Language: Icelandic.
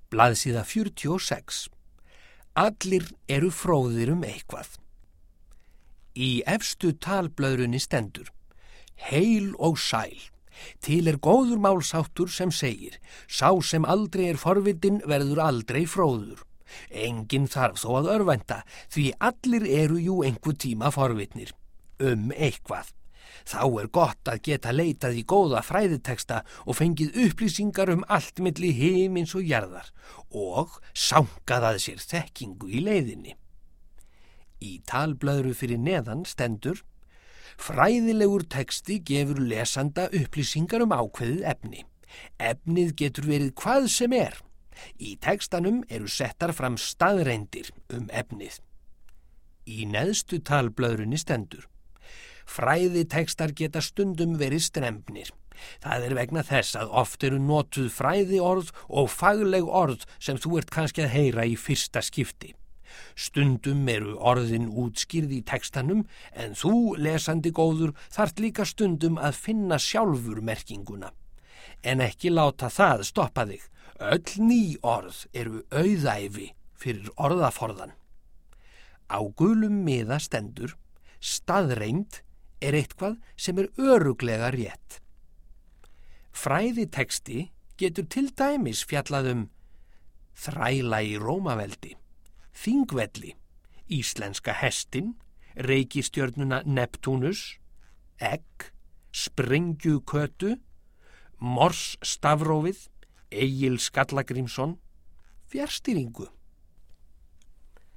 Blaðsíða 46. Allir eru fróðir eitthvað. Í efstu talblöðrunni stendur: Heil og sæl. Til góður málsháttur sem segir: sá sem aldrei forvitinn verður aldrei fróður. Enginn þarf þó að örvænta, því allir eru jú einhver tíma forvitnir. Eitthvað. Þá gott að geta leitað í góða fræðiteksta og fengið upplýsingar allt milli himins og jarðar og sankað að sér þekkingu í leiðinni. Í talblöðru fyrir neðan stendur: Fræðilegur texti gefur lesanda upplýsingar ákveðið efni. Efnið getur verið hvað sem Í textanum eru settar fram staðreyndir efnið. Í neðstu talblöðrunni stendur: Fræðitextar geta stundum verið strembnir. Það vegna þess að oft eru notuð fræðiorð og fagleg orð sem þú kannski að heyra í fyrsta skipti. Stundum eru orðin útskýrð í textanum, en þú, lesandi góður, þarft líka stundum að finna sjálfur merkinguna. En ekki láta það stoppa þig. Öll ný orð eru auðæfi fyrir orðaforðan. Á gulum miða stendur: Staðreynd eitthvað sem örugglega rétt. Fræðitexti getur til dæmis fjallað þræla í Rómaveldi, Þingvelli, íslenska hestinn, reikistjörnuna Neptúnus, egg, sprengjukötu, Mors stafrófið, Egil Skallagrímsson, fjarstýringu.